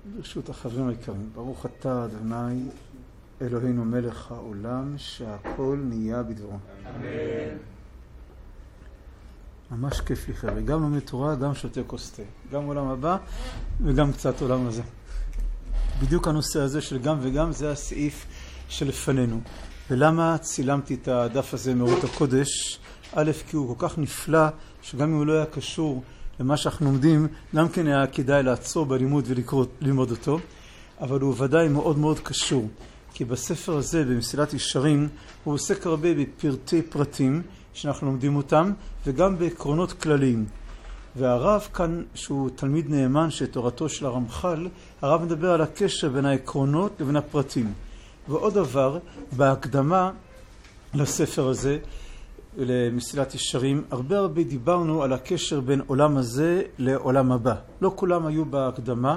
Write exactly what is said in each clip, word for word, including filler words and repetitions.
ברשות החברים היקרים, ברוך אתה אדוני אלוהינו מלך העולם שהכל נהיה בדברו. אמן. ממש כיף לי חבר'ה, גם לומד תורה, גם שותה כוס תה, גם עולם הבא וגם קצת עולם הזה. בדיוק הנושא הזה של גם וגם זה הסעיף שלפנינו. ולמה צילמתי את הדף הזה מאורות הקודש? א', כי הוא כל כך נפלא שגם אם הוא לא היה קשור למה שאנחנו לומדים, גם כן היה כדאי לעצור בלימוד וללמוד אותו, אבל הוא ודאי מאוד מאוד קשור, כי בספר הזה, במסילת ישרים, הוא עוסק הרבה בפרטי פרטים שאנחנו לומדים אותם, וגם בעקרונות כלליים. והרב כאן, שהוא תלמיד נאמן של תורתו של הרמח"ל, הרב מדבר על הקשר בין העקרונות לבין הפרטים. ועוד דבר, בהקדמה לספר הזה, למסילת ישרים, הרבה הרבה דיברנו על הקשר בין עולם הזה לעולם הבא. לא כולם היו בהקדמה,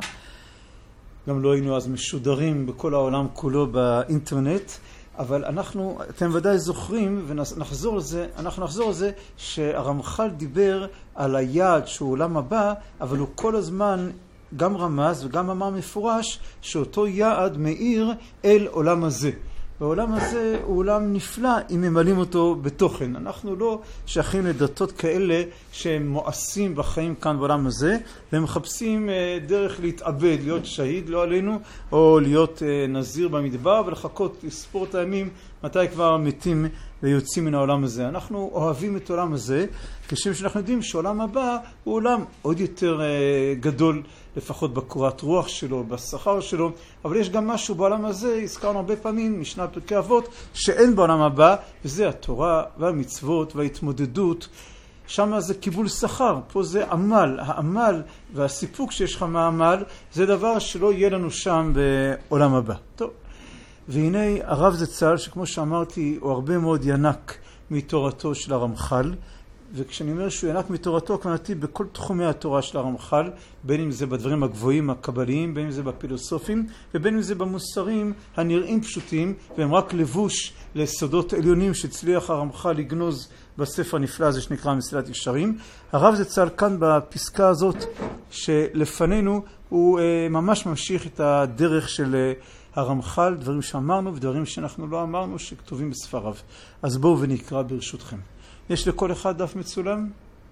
גם לא היינו אז משודרים בכל העולם כולו באינטרנט, אבל אנחנו, אתם ודאי זוכרים, ונחזור לזה, אנחנו נחזור לזה שהרמח"ל דיבר על היעד שהוא עולם הבא, אבל הוא כל הזמן גם רמז וגם אמר מפורש שאותו יעד מאיר אל עולם הזה. והעולם הזה הוא עולם נפלא אם ממלאים אותו בתוכן. אנחנו לא שייכים לדתות כאלה שהם מואסים בחיים כאן בעולם הזה, והם מחפשים דרך להתאבד, להיות שהיד, לא עלינו, או להיות נזיר במדבר ולחכות, לספור את הימים מתי כבר מתים ויוצאים מן העולם הזה. אנחנו אוהבים את העולם הזה, כשם שאנחנו יודעים שעולם הבא הוא עולם עוד יותר גדול, לפחות בקורת רוח שלו, בשכר שלו, אבל יש גם משהו בעולם הזה, הזכרנו הרבה פעמים, משנת פרקי אבות, שאין בעולם הבא, וזה התורה והמצוות וההתמודדות. שם זה קיבול שכר, פה זה עמל, העמל והסיפוק שיש לך מהעמל, זה דבר שלא יהיה לנו שם בעולם הבא. טוב, והנה הרב זצ"ל, שכמו שאמרתי, הוא הרבה מאוד ינק מתורתו של הרמח"ל, וכשאני אומר שהוא ינק מתורתו, כוונתי בכל תחומי התורה של הרמח"ל, בין אם זה בדברים הגבוהים הקבליים, בין אם זה בפילוסופים, ובין אם זה במוסרים הנראים פשוטים, והם רק לבוש לסודות עליונים שהצליח הרמח"ל לגנוז בספר הנפלא הזה שנקרא מסילת ישרים. הרב זצ"ל כאן בפסקה הזאת שלפנינו, הוא אה, ממש ממשיך את הדרך של אה, הרמח"ל, דברים שאמרנו ודברים שאנחנו לא אמרנו שכתובים בספריו. אז בואו ונקרא ברשותכם. יש לכל אחד דף מצולם?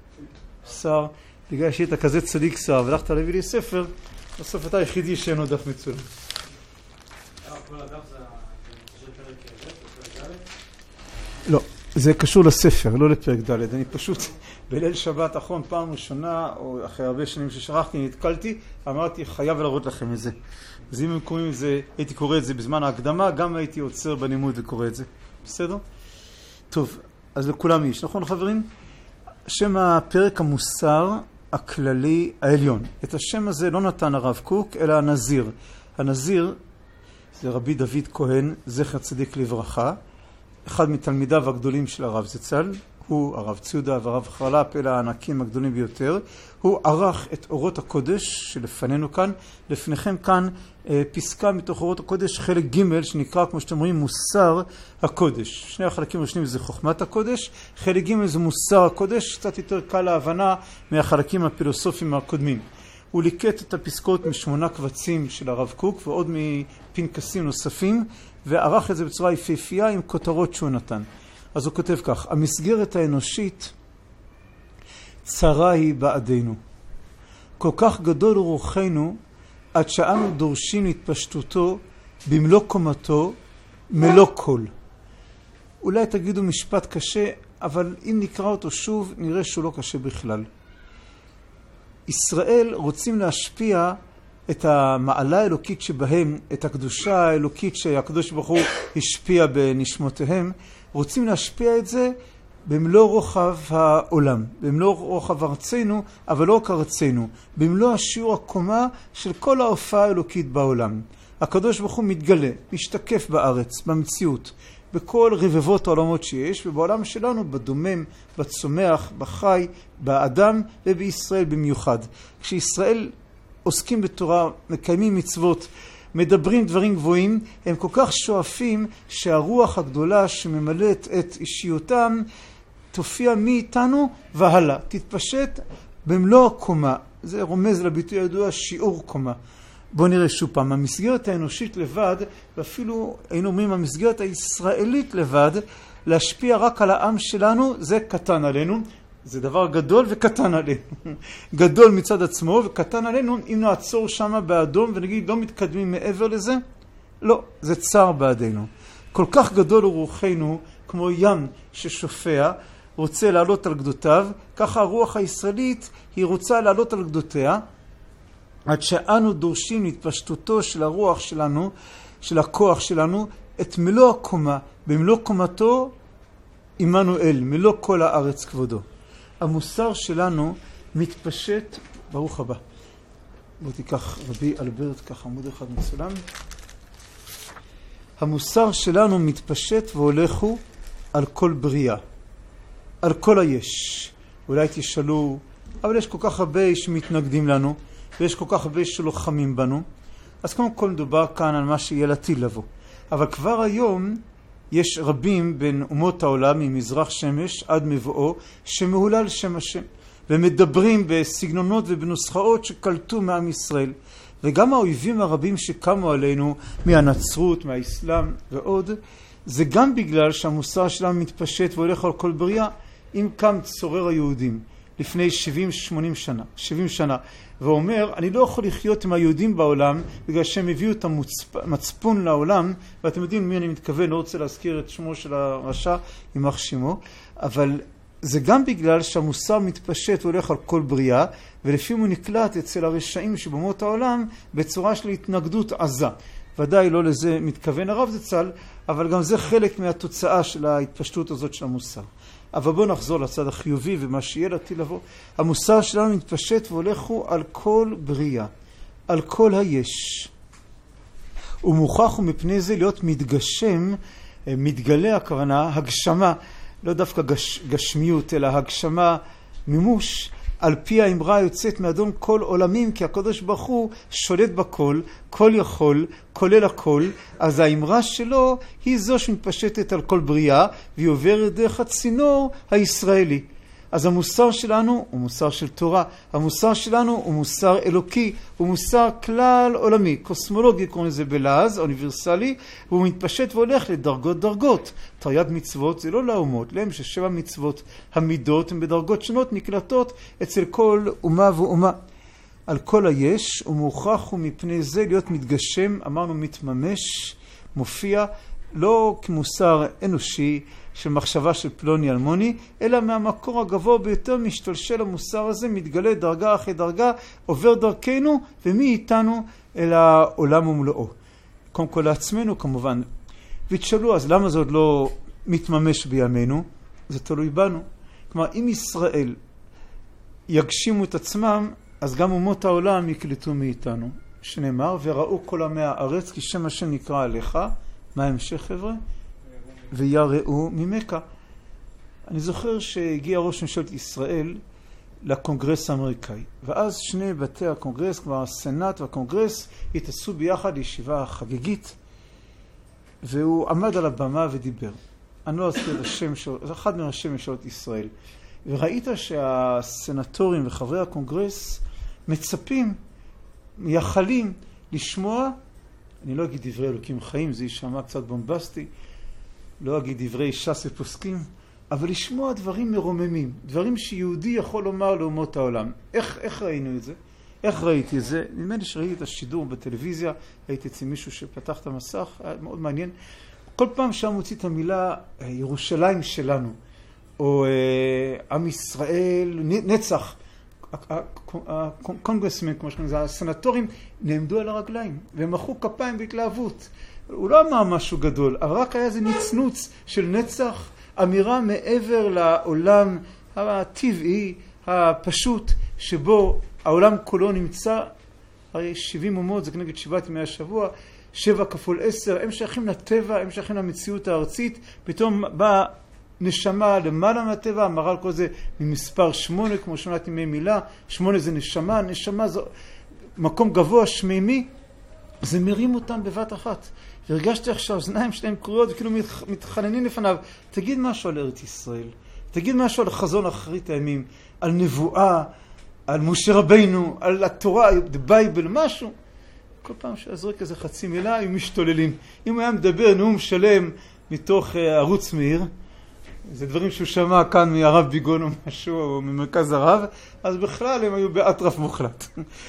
שר, בגלל שהיית כזה צדיק שר, והלכת להביא לי ספר, בסוף אתה היחידי שאין לו דף מצולם. כל הדף זה קשור לפרק ד' או פרק ד'? לא, זה קשור לספר, לא לפרק ד'. אני פשוט בליל שבת האחרון פעם ראשונה, או אחרי הרבה שנים ששכחתי, נתקלתי, אמרתי חייב להראות לכם את זה. אז אם הם קוראים את זה, הייתי קורא את זה בזמן ההקדמה, גם הייתי עוצר בלימוד וקורא את זה. בסדר? טוב. אז לכולם יש, נכון חברים? שם הפרק המוסר הכללי העליון. את השם הזה לא נתן הרב קוק, אלא הנזיר. הנזיר זה רבי דוד כהן, זכר צדיק לברכה, אחד מתלמידיו הגדולים של הרב זצ"ל, הוא הרב ציודה והרב חרל"פ, אלה הענקים הגדולים ביותר. הוא ערך את אורות הקודש שלפנינו כאן, לפניכם כאן פסקה מתוך אורות הקודש, חלק ג' שנקרא, כמו שאתם רואים, מוסר הקודש. שני החלקים הראשונים זה חוכמת הקודש, חלק ג' זה מוסר הקודש, קצת יותר קל להבנה מהחלקים הפילוסופיים הקודמים. הוא ליקט את הפסקות משמונה קבצים של הרב קוק ועוד מפנקסים נוספים, וערך את זה בצורה יפהפייה עם כותרות שהוא נתן. אז הוא כותב כך, המסגרת האנושית צרה היא בעדינו. כל כך גדול הוא רוחנו, עד שאנו דורשים התפשטותו במלוא קומתו, מלוא קול. אולי תגידו משפט קשה, אבל אם נקרא אותו שוב, נראה שהוא לא קשה בכלל. ישראל רוצים להשפיע את המעלה האלוקית שבהם, את הקדושה האלוקית שהקדוש ברוך הוא השפיע בנשמותיהם, רוצים להשפיע את זה במלוא רוחב העולם, במלוא רוחב ארצנו, אבל לא רק ארצנו, במלוא השיעור הקומה של כל ההופעה האלוקית בעולם. הקדוש ברוך הוא מתגלה, משתקף בארץ, במציאות, בכל רבבות העולמות שיש, ובעולם שלנו בדומם, בצומח, בחי, באדם ובישראל במיוחד. כשישראל עוסקים בתורה, מקיימים מצוות, מדברים דברים גבוהים, הם כל כך שואפים שהרוח הגדולה שממלאת את אישיותם תופיע מאיתנו והלאה, תתפשט במלוא הקומה. זה רומז לביטוי הידוע שיעור קומה. בואו נראה שוב פעם, המסגרת האנושית לבד, ואפילו היינו אומרים המסגרת הישראלית לבד, להשפיע רק על העם שלנו, זה קטן עלינו. זה דבר גדול וקטן עלינו. גדול מצד עצמו וקטן עלינו, אם נעצור שמה באדום ונגיד לא מתקדמים מעבר לזה, לא, זה צער בעדינו. כל כך גדול הוא רוחנו, כמו ים ששופע, רוצה לעלות על גדותיו, ככה הרוח הישראלית היא רוצה לעלות על גדותיה, עד שאנו דורשים להתפשטותו של הרוח שלנו, של הכוח שלנו, את מלוא הקומה, במלוא קומתו עמנואל, מלוא כל הארץ כבודו. המוסר שלנו מתפשט, ברוך הבא. בוא תיקח רבי אלברט, ככה עמוד אחד מצולם. המוסר שלנו מתפשט והולכו על כל בריאה, על כל היש. אולי תשאלו, אבל יש כל כך הרבה שמתנגדים לנו, ויש כל כך הרבה שלוחמים בנו. אז קודם כל מדובר כאן על מה שיהיה לעתיד לבוא. אבל כבר היום יש רבים בין אומות העולם, ממזרח שמש עד מבואו, שמהולל שם השם, ומדברים בסגנונות ובנוסחאות שקלטו מעם ישראל. וגם האויבים הרבים שקמו עלינו מהנצרות, מהאסלאם ועוד, זה גם בגלל שהמוסר שלנו מתפשט והולך על כל בריאה. אם קם צורר היהודים לפני שבעים שמונים שנה, שבעים שנה, ואומר, אני לא יכול לחיות עם היהודים בעולם, בגלל שהם הביאו את המצפון לעולם, ואתם יודעים מי אני מתכוון, לא רוצה להזכיר את שמו של הרשע, יימח שמו, אבל זה גם בגלל שהמוסר מתפשט והולך על כל בריאה, ולפעמים הוא נקלט אצל הרשעים שבאומות העולם, בצורה של התנגדות עזה. ודאי לא לזה מתכוון הרב זצ"ל, אבל גם זה חלק מהתוצאה של ההתפשטות הזאת של המוסר. אבל בואו נחזור לצד החיובי ומה שיהיה לעתיד לבוא. המוסר שלנו מתפשט והולכו על כל בריאה, על כל היש. ומוכח ומפני זה להיות מתגשם, מתגלה הכוונה, הגשמה, לא דווקא גש, גשמיות, אלא הגשמה, מימוש, על פי האמרה יוצאת מאדון כל עולמים, כי הקדוש ברוך הוא שולט בכל, כל יכול, כולל הכל, אז האמרה שלו היא זו שמתפשטת על כל בריאה, והיא עוברת דרך הצינור הישראלי. אז המוסר שלנו הוא מוסר של תורה, המוסר שלנו הוא מוסר אלוקי, הוא מוסר כלל עולמי, קוסמולוגי קוראים לזה בלעז, אוניברסלי, והוא מתפשט והולך לדרגות דרגות. תרי"ג מצוות זה לא לאומות, להם ששבע מצוות המידות הן בדרגות שונות נקלטות אצל כל אומה ואומה. על כל היש הוא מוכרח ומפני זה להיות מתגשם, אמרנו מתממש, מופיע, לא כמוסר אנושי של מחשבה של פלוני אלמוני, אלא מהמקור הגבוה ביותר משתלשל המוסר הזה, מתגלה דרגה אחרי דרגה, עובר דרכנו, ומי איתנו אל העולם ומלואו. קודם כל לעצמנו כמובן. ותשאלו, אז למה זה עוד לא מתממש בימינו? זה תלוי בנו. כלומר, אם ישראל יגשימו את עצמם, אז גם אומות העולם יקלטו מאיתנו. שנאמר, וראו כל עמי הארץ, כי שם השם נקרא עליך. מה ההמשך חבר'ה? ויראו ממכה. אני זוכר שהגיע ראש ממשלת ישראל לקונגרס האמריקאי, ואז שני בתי הקונגרס, כבר הסנאט והקונגרס, התעשו ביחד ישיבה חגיגית, והוא עמד על הבמה ודיבר. אני לא אזכיר את השם שלו, זה אחד מראשי ממשלות ישראל. וראית שהסנטורים וחברי הקונגרס מצפים, מייחלים לשמוע, אני לא אגיד דברי אלוקים חיים, זה יישמע קצת בומבסטי, לא אגיד דברי ש"ס ופוסקים, אבל לשמוע דברים מרוממים, דברים שיהודי יכול לומר לאומות העולם. איך, איך ראינו את זה? איך ראיתי את זה? נדמה לי שראיתי את השידור בטלוויזיה, הייתי אצל מישהו שפתח את המסך, היה מאוד מעניין. כל פעם שם מוציא את המילה ירושלים שלנו, או עם ישראל, נצח, הקונגרסמן, כמו שקוראים לזה, הסנטורים נעמדו על הרגליים, והם מחאו כפיים בהתלהבות. הוא לא אמר משהו גדול, אבל רק היה איזה נצנוץ של נצח, אמירה מעבר לעולם הטבעי, הפשוט, שבו העולם כולו נמצא. הרי שבעים אומות, זה כנגד שבעת ימי השבוע, שבע כפול עשר, הם שייכים לטבע, הם שייכים למציאות הארצית, פתאום באה נשמה למעלה מהטבע, אמרה על כל זה ממספר שמונה, כמו שמונת ימי מילה, שמונה זה נשמה, נשמה זה מקום גבוה, שמימי, זה מרים אותם בבת אחת. והרגשתי עכשיו, זניים שלהם קרויות, וכאילו מתחננים לפניו, תגיד משהו על ארץ ישראל, תגיד משהו על חזון אחרית הימים, על נבואה, על משה רבינו, על התורה, the Bible, משהו. כל פעם שהזרק איזה חצי מילה, הם משתוללים. אם הוא היה מדבר נאום שלם מתוך uh, ערוץ מאיר, זה דברים שהוא שמע כאן מהרב ביגון או משהו, או ממרכז הרב, אז בכלל הם היו באטרף מוחלט.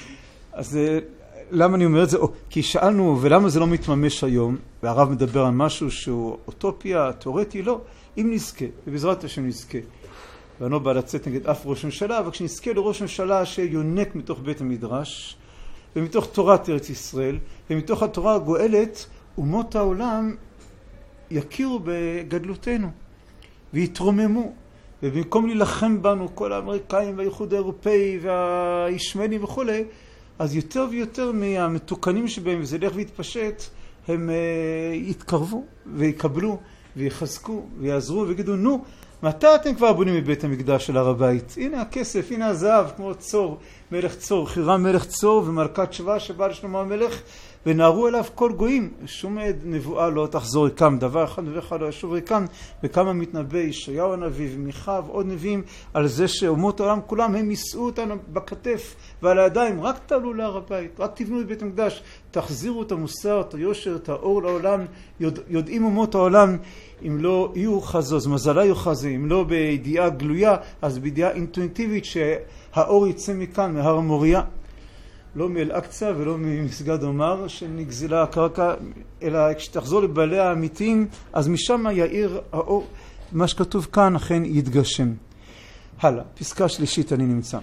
אז uh, למה אני אומר את זה? או, כי שאלנו, ולמה זה לא מתממש היום, והרב מדבר על משהו שהוא אוטופיה, תיאורטי, לא. אם נזכה, ובעזרת השם נזכה, ואני לא בא לצאת נגד אף ראש ממשלה, אבל כשנזכה לראש ממשלה שיונק מתוך בית המדרש, ומתוך תורת ארץ ישראל, ומתוך התורה הגואלת, אומות העולם יכירו בגדלותנו, ויתרוממו, ובמקום להילחם בנו, כל האמריקאים והאיחוד האירופאי והישמעאלים וכו', אז יותר ויותר מהמתוקנים שבהם, וזה ילך והתפשט, הם uh, יתקרבו ויקבלו ויחזקו ויעזרו ויגידו, נו, מתי אתם כבר בונים מבית המקדש של הר הבית? הנה הכסף, הנה הזהב, כמו צור, מלך צור, חירם מלך צור ומלכת שבא שבא לשלמה המלך, ונערו אליו כל גויים. שום נבואה לא תחזור ריקם, דבר אחד ואחד לא ישוב ריקם, וכמה מתנבא ישעיהו הנביא ומיכה ועוד נביאים על זה שאומות העולם כולם הם יישאו אותנו בכתף ועל הידיים, רק תעלו להר הבית, רק תבנו את בית המקדש, תחזירו את המוסר, את היושר, את האור לעולם. יודע, יודעים אומות העולם, אם לא יהיו חזוז, מזלה יוחזי, אם לא בידיעה גלויה, אז בידיעה אינטואיטיבית שהאור יצא מכאן, מהר המוריה. לא מאל-אקצה ולא ממסגד עומר שנגזלה הקרקע, אלא כשתחזור לבעלי האמיתיים, אז משם יאיר האור. מה שכתוב כאן אכן יתגשם. הלאה, פסקה שלישית אני נמצא.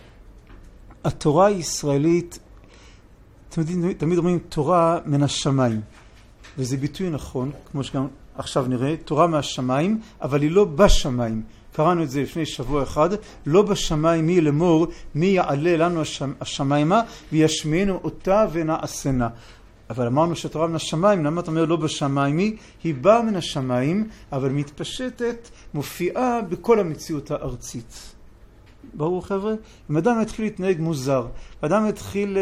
התורה הישראלית, תמיד, תמיד אומרים תורה מן השמיים, וזה ביטוי נכון, כמו שגם עכשיו נראה, תורה מהשמיים, אבל היא לא בשמיים. קראנו את זה לפני שבוע אחד, לא בשמיים מי לאמור, מי יעלה לנו השמ... השמיימה, וישמיענו אותה ונעשנה. אבל אמרנו שהתורה מן השמיים, למה אתה אומר לא בשמיים היא? היא באה מן השמיים, אבל מתפשטת, מופיעה בכל המציאות הארצית. ברור חבר'ה? אם אדם יתחיל להתנהג מוזר, אדם יתחיל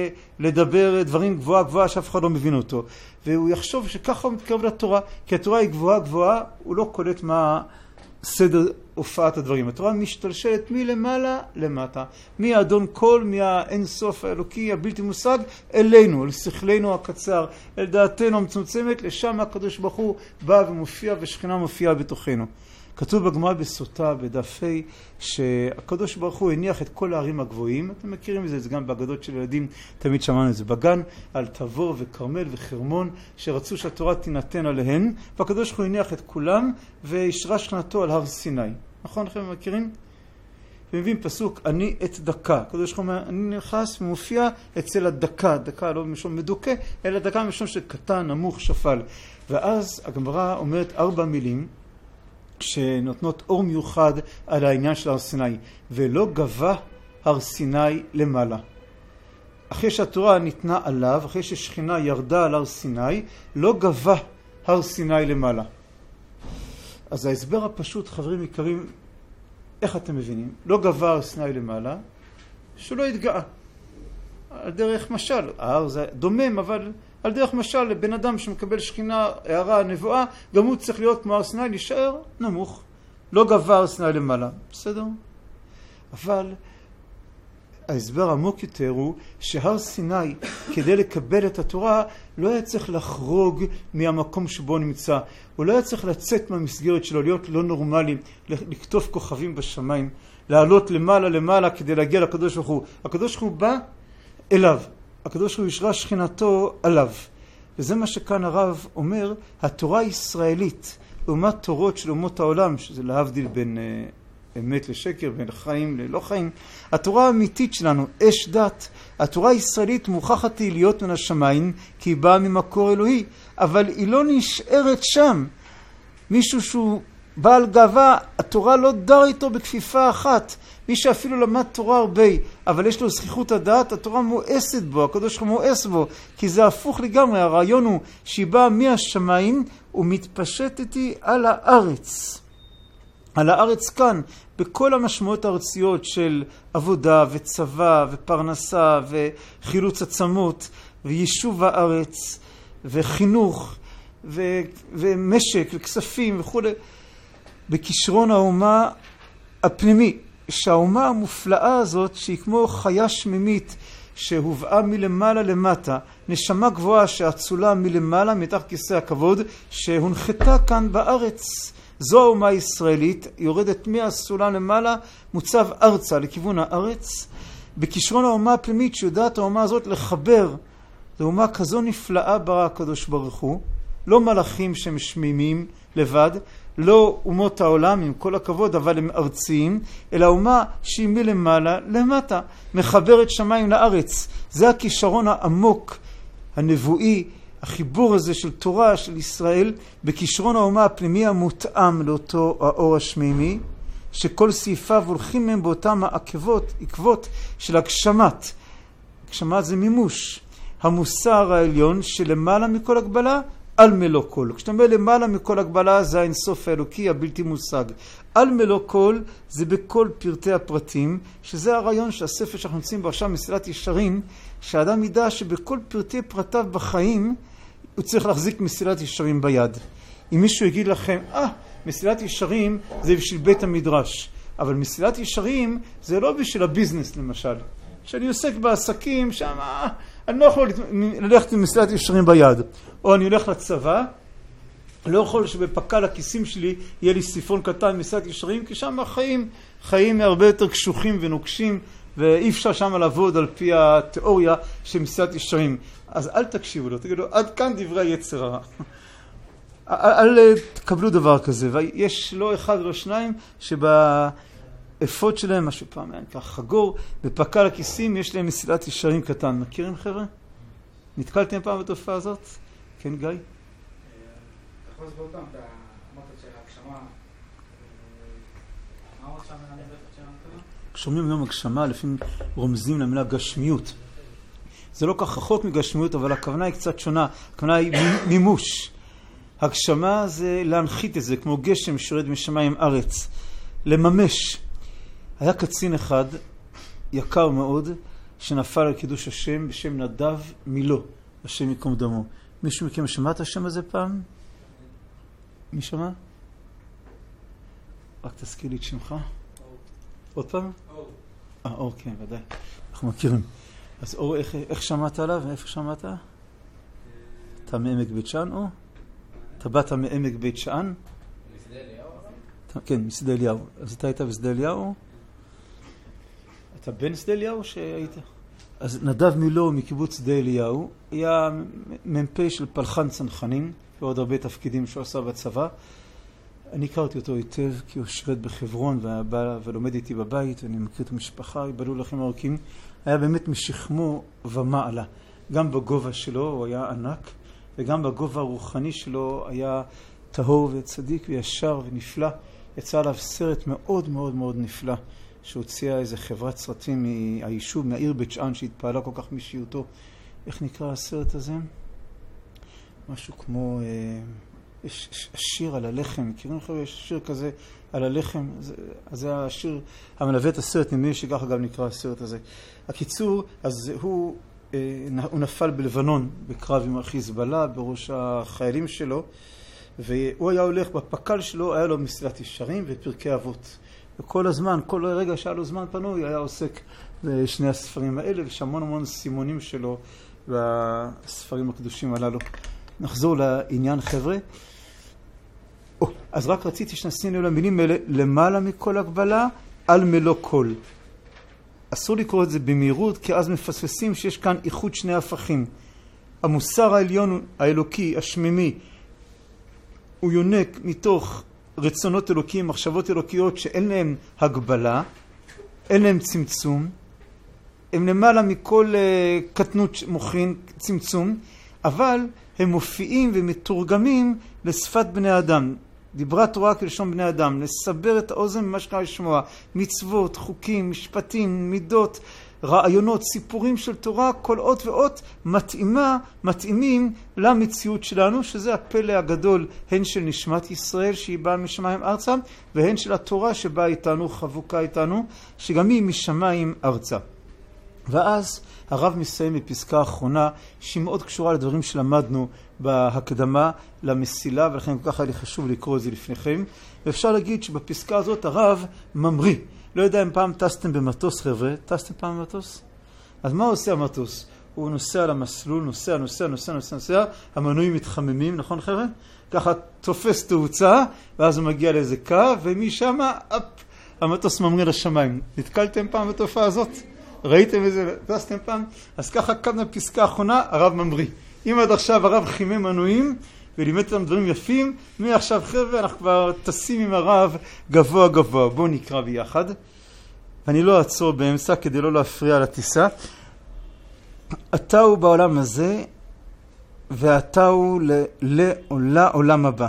לדבר דברים גבוהה גבוהה שאף אחד לא מבין אותו, והוא יחשוב שככה הוא מתקרב לתורה, כי התורה היא גבוהה גבוהה, הוא לא קולט מה סדר הופעת הדברים. התורה משתלשלת מלמעלה למטה, מהאדון כל, מהאינסוף האלוקי הבלתי מושג, אלינו, אל שכלנו הקצר, אל דעתנו המצומצמת, לשם הקדוש ברוך הוא בא ומופיע ושכינה מופיעה בתוכנו. כתוב בגמרא בסוטה בדף ה' שהקדוש ברוך הוא הניח את כל הערים הגבוהים. אתם מכירים את זה, זה גם באגדות של ילדים, תמיד שמענו את זה בגן, על תבור וכרמל וחרמון שרצו שהתורה תינתן עליהן, והקדוש ברוך הוא הניח את כולם וישרה שכנתו על הר סיני. נכון לכם מכירים? ומביאים פסוק, אני את דקה. הקדוש ברוך הוא אומר, אני נכנס ומופיע אצל הדקה, דקה לא משום מדוכא, אלא דקה משום שקטן, נמוך, שפל. ואז הגמרא אומרת ארבע מילים, שנותנות אור מיוחד על העניין של הר סיני. ולא גבה הר סיני למעלה. אחרי שהתורה ניתנה עליו, אחרי ששכינה ירדה על הר סיני, לא גבה הר סיני למעלה. אז ההסבר הפשוט, חברים יקרים, איך אתם מבינים? לא גבה הר סיני למעלה, שלא יתגאה. על דרך משל, ההר זה דומם, אבל על דרך משל, לבן אדם שמקבל שכינה, הערה, נבואה, גם הוא צריך להיות כמו הר סיני, להישאר נמוך. לא גבה הר סיני למעלה. בסדר? אבל ההסבר העמוק יותר הוא שהר סיני, כדי לקבל את התורה, לא היה צריך לחרוג מהמקום שבו נמצא. הוא לא היה צריך לצאת מהמסגרת שלו, להיות לא נורמלי, לכתוב כוכבים בשמיים, לעלות למעלה למעלה כדי להגיע לקדוש ברוך הוא. הקדוש ברוך הוא בא אליו. הקדוש ברוך הוא ישרה שכינתו עליו. וזה מה שכאן הרב אומר, התורה הישראלית, לעומת תורות של אומות העולם, שזה להבדיל בין אה, אמת לשקר, בין חיים ללא חיים, התורה האמיתית שלנו, אש דת, התורה הישראלית מוכחת היא להיות מן השמיים, כי היא באה ממקור אלוהי, אבל היא לא נשארת שם. מישהו שהוא בעל גאווה, התורה לא דר איתו בכפיפה אחת. מי שאפילו למד תורה הרבה, אבל יש לו זכיחות הדעת, התורה מואסת בו, הקדוש ברוך הוא מואס בו, כי זה הפוך לגמרי. הרעיון הוא שהיא באה מהשמיים ומתפשטת היא על הארץ. על הארץ כאן, בכל המשמעויות הארציות של עבודה וצבא ופרנסה וחילוץ עצמות ויישוב הארץ וחינוך ו- ומשק וכספים וכו'. בכישרון האומה הפנימי, שהאומה המופלאה הזאת, שהיא כמו חיה שמימית, שהובאה מלמעלה למטה, נשמה גבוהה שאצולה מלמעלה מתחת כיסא הכבוד, שהונחתה כאן בארץ. זו האומה הישראלית, יורדת מהסולם למעלה, מוצב ארצה לכיוון הארץ, בכישרון האומה הפנימית שיודעת האומה הזאת לחבר. זו אומה כזו נפלאה ברא הקדוש ברוך הוא, לא מלאכים שמשמימים לבד, לא אומות העולם עם כל הכבוד, אבל הם ארציים, אלא אומה שהיא מלמעלה למטה, מחברת שמיים לארץ. זה הכישרון העמוק, הנבואי, החיבור הזה של תורה, של ישראל, בכישרון האומה הפנימי המותאם לאותו האור השמימי, שכל סעיפיו הולכים מהם באותם העקבות, עקבות של הגשמת. הגשמת זה מימוש. המוסר העליון שלמעלה מכל הגבלה, על מלוא כל. כשאתה אומר למעלה מכל הגבלה, זה האינסוף האלוקי הבלתי מושג. על מלוא כל זה בכל פרטי הפרטים, שזה הרעיון שהספר שאנחנו נמצאים בו עכשיו, מסילת ישרים, שהאדם ידע שבכל פרטי פרטיו בחיים, הוא צריך להחזיק מסילת ישרים ביד. אם מישהו יגיד לכם, אה, מסילת ישרים זה בשביל בית המדרש, אבל מסילת ישרים זה לא בשביל הביזנס למשל. שאני עוסק בעסקים שם, אה, אני לא יכול ללכת עם מסילת ישרים ביד. או אני הולך לצבא, לא יכול שבפקל הכיסים שלי יהיה לי סיפון קטן מסילת ישרים, כי שם החיים, חיים הרבה יותר קשוחים ונוקשים, ואי אפשר שם לעבוד על פי התיאוריה של מסילת ישרים. אז אל תקשיבו לו, תגידו, עד כאן דברי יצר הרע. אל תקבלו דבר כזה. ויש לא אחד ולא שניים שבאפות שלהם, משהו פעם היה כך חגור, בפקל הכיסים יש להם מסילת ישרים קטן. מכירים חבר'ה? נתקלתם פעם בתופעה הזאת? כן, גיא? אתה יכול לסבור אותם, אתה אמרת של ההגשמה, מה עוד שם מנהלים בטח שלנו כזה? כשאומרים היום הגשמה, לפעמים רומזים למילה גשמיות. זה לא כך רחוק מגשמיות, אבל הכוונה היא קצת שונה. הכוונה היא מימוש. הגשמה זה להנחית את זה, כמו גשם שיורד משמיים ארץ. לממש. היה קצין אחד, יקר מאוד, שנפל על קידוש השם בשם נדב מילו, השם יקום דמו. מישהו מכם שמע את השם הזה פעם? מי שמע? רק תזכיר לי את שמך. אור. עוד פעם? אור. אה, אור, כן, ודאי. אנחנו מכירים. אז אור, איך, איך שמעת עליו? איפה שמעת? אתה מעמק בית שאן, או? אתה באת מעמק בית שאן? משדה אליהו? כן, משדה אליהו. אז אתה היית בשדה אליהו? אתה בן שדה אליהו שהיית? אז נדב מילו מקיבוץ שדה אליהו היה מ"פ של פלחן צנחנים ועוד הרבה תפקידים שהוא עשה בצבא. אני הכרתי אותו היטב כי הוא שירת בחברון ובא ולומד איתי בבית, ואני מכיר את המשפחה, יבלו לכם ארוכים. היה באמת משכמו ומעלה. גם בגובה שלו הוא היה ענק, וגם בגובה הרוחני שלו היה טהור וצדיק וישר ונפלא. יצא עליו סרט מאוד מאוד מאוד נפלא, שהוציאה איזה חברת סרטים מהיישוב, מהעיר בית שאן, שהתפעלה כל כך משיעותו. איך נקרא הסרט הזה? משהו כמו... אה, יש השיר על הלחם, מכירים לכם? יש שיר כזה על הלחם, זה, אז זה השיר המלווה את הסרט, נדמה לי שככה גם נקרא הסרט הזה. הקיצור, אז הוא, אה, הוא נפל בלבנון בקרב עם החיזבאללה בראש החיילים שלו, והוא היה הולך בפקל שלו, היה לו מסילת ישרים ופרקי אבות. וכל הזמן, כל רגע שהיה לו זמן פנוי, היה עוסק בשני הספרים האלה, ויש המון המון סימונים שלו בספרים הקדושים הללו. נחזור לעניין חבר'ה. או, אז רק רציתי שנשים למילים האלה, למעלה מכל הגבלה, על מלוא כל. אסור לקרוא את זה במהירות, כי אז מפספסים שיש כאן איחוד שני הפכים. המוסר העליון האלוקי, השמימי, הוא יונק מתוך רצונות אלוקיים, מחשבות אלוקיות שאין להם הגבלה, אין להם צמצום, הם למעלה מכל uh, קטנות מוחין, צמצום, אבל הם מופיעים ומתורגמים לשפת בני אדם. דיברה תורה כלשון בני אדם, לסבר את האוזן ממה שקרה לשמוע, מצוות, חוקים, משפטים, מידות, רעיונות, סיפורים של תורה, כל אות ואות מתאימה, מתאימים למציאות שלנו, שזה הפלא הגדול, הן של נשמת ישראל שהיא באה משמיים ארצה, והן של התורה שבאה איתנו, חבוקה איתנו, שגם היא משמיים ארצה. ואז הרב מסיים בפסקה האחרונה, שהיא מאוד קשורה לדברים שלמדנו בהקדמה למסילה, ולכן כל כך היה לי חשוב לקרוא את זה לפניכם. ואפשר להגיד שבפסקה הזאת הרב ממריא. לא יודע אם פעם טסתם במטוס, חבר'ה. טסתם פעם במטוס? אז מה עושה המטוס? הוא נוסע על המסלול, נוסע, נוסע, נוסע, נוסע, נוסע, המנועים מתחממים, נכון חבר'ה? ככה תופס תאוצה, ואז הוא מגיע לאיזה קו, ומשם, אפ, המטוס ממריא לשמיים. נתקלתם פעם בתופעה הזאת? ראיתם איזה, טסתם פעם? אז ככה קם בפסקה האחרונה, הרב ממריא. אם עד עכשיו הרב חימם מנועים, ולימד אותם דברים יפים, מעכשיו חבר'ה, אנחנו כבר טסים עם הרב גבוה גבוה. בואו נקרא ביחד. אני לא אעצור באמצע כדי לא להפריע לטיסה. אתה הוא בעולם הזה, ואתה הוא לעולם הבא.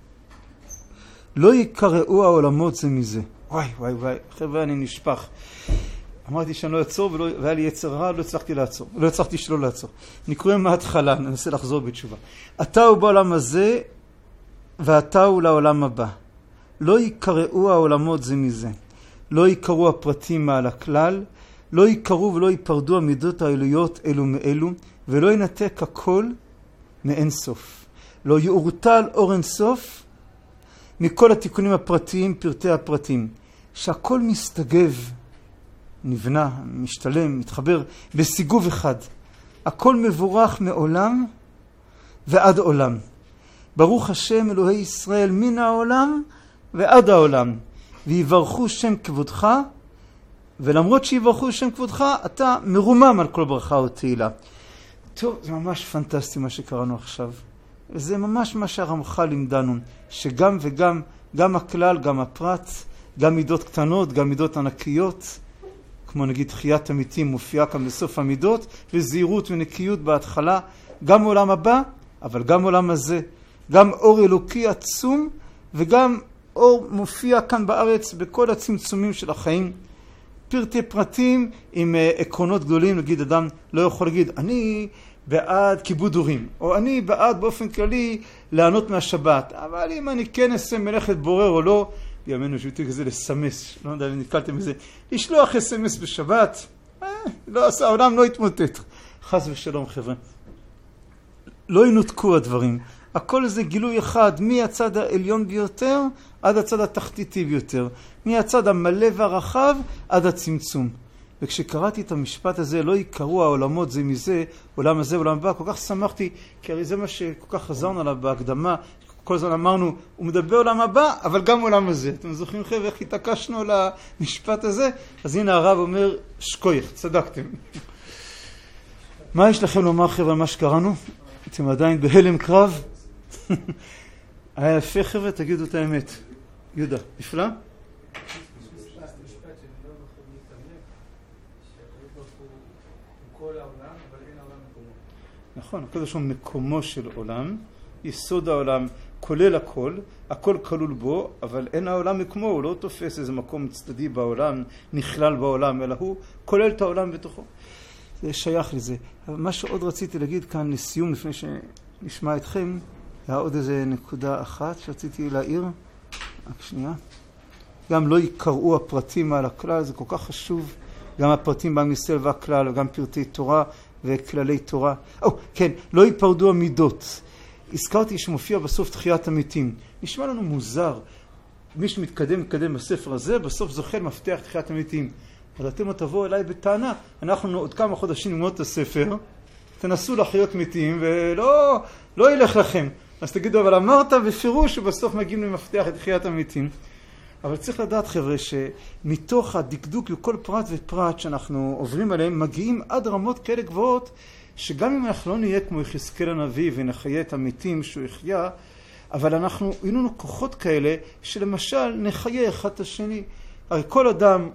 לא יקראו העולמות זה מזה. וואי, וואי, וואי, חבר'ה, אני נשפח. אמרתי שאני לא אעצור, ולא, והיה לי יצר רע, לא הצלחתי לעצור. לא הצלחתי שלא לעצור. אני קורא מההתחלה, ננסה לחזור בתשובה. אתה הוא בעולם הזה, ואתה הוא לעולם הבא. לא יקראו העולמות זה מזה. לא יקראו הפרטים מעל הכלל, לא יקראו ולא ייפרדו המידות העילויות אלו מאלו, ולא ינתק הכל מאין סוף. לא יאורטל אור אין סוף מכל התיקונים הפרטיים, פרטי הפרטים, שהכל מסתגב, נבנה, משתלם, מתחבר בסיגוב אחד. הכל מבורך מעולם ועד עולם. ברוך השם אלוהי ישראל מן העולם ועד העולם. ויברכו שם כבודך, ולמרות שיברכו שם כבודך, אתה מרומם על כל ברכה או תהילה. טוב, זה ממש פנטסטי מה שקראנו עכשיו. זה ממש מה שהרמח"ל לימדנו, שגם וגם, גם הכלל, גם הפרט, גם מידות קטנות, גם מידות ענקיות, כמו נגיד תחיית המתים מופיעה כאן בסוף המידות, וזהירות ונקיות בהתחלה, גם עולם הבא, אבל גם עולם הזה, גם אור אלוקי עצום, וגם אור מופיע כאן בארץ בכל הצמצומים של החיים. פרטי פרטים עם עקרונות גדולים, נגיד אדם לא יכול להגיד, אני בעד כיבוד הורים, או אני בעד באופן כללי לענות מהשבת, אבל אם אני כן אעשה מלאכת בורר או לא, בימינו שביתי כזה לסמס, לא יודע אם נתקלתם בזה, לשלוח אס-אם-אס בשבת, אה, לא עשה, העולם לא יתמוטט. חס ושלום חבר'ה. לא ינותקו הדברים. הכל זה גילוי אחד, מהצד העליון ביותר עד הצד התחתיתי ביותר, מהצד המלא והרחב עד הצמצום. וכשקראתי את המשפט הזה, לא יקראו העולמות זה מזה, עולם הזה, עולם הבא, כל כך שמחתי, כי הרי זה מה שכל כך חזרנו עליו בהקדמה, כל הזמן אמרנו, הוא מדבר עולם הבא, אבל גם עולם הזה. אתם זוכרים חבר'ה, איך התעקשנו על המשפט הזה? אז הנה הרב אומר, שקוייך, צדקתם. מה יש לכם לומר חבר'ה, מה שקראנו? אתם עדיין בהלם קרב? היה יפה חבר'ה, תגידו את האמת. יהודה, נפלא? נכון, הקדוש הוא מקומו של עולם, יסוד העולם כולל הכל, הכל כלול בו, אבל אין העולם מקומו, הוא לא תופס איזה מקום צדדי בעולם, נכלל בעולם, אלא הוא כולל את העולם בתוכו. זה שייך לזה. אבל מה שעוד רציתי להגיד כאן לסיום, לפני שנשמע אתכם, היה עוד איזה נקודה אחת שרציתי להעיר. רק שנייה. גם לא יקראו הפרטים על הכלל, זה כל כך חשוב. גם הפרטים בעם ישראל והכלל, וגם פרטי תורה וכללי תורה. או, כן, לא ייפרדו המידות. הזכרתי שמופיע בסוף תחיית המתים. נשמע לנו מוזר. מי שמתקדם, מתקדם בספר הזה, בסוף זוכה למפתח תחיית המתים. אז אתם תבואו אליי בטענה, אנחנו עוד כמה חודשים ללמוד את הספר, תנסו לחיות מתים ולא לא ילך לכם. אז תגידו, אבל אמרת בפירוש שבסוף מגיעים למפתח את תחיית המתים. אבל צריך לדעת חבר'ה שמתוך הדקדוק לכל פרט ופרט שאנחנו עוברים עליהם, מגיעים עד רמות כאלה גבוהות, שגם אם אנחנו לא נהיה כמו יחזקאל הנביא ונחיה את המתים שהוא יחיה, אבל אנחנו, יהיו לנו כוחות כאלה שלמשל נחיה אחד את השני. הרי כל אדם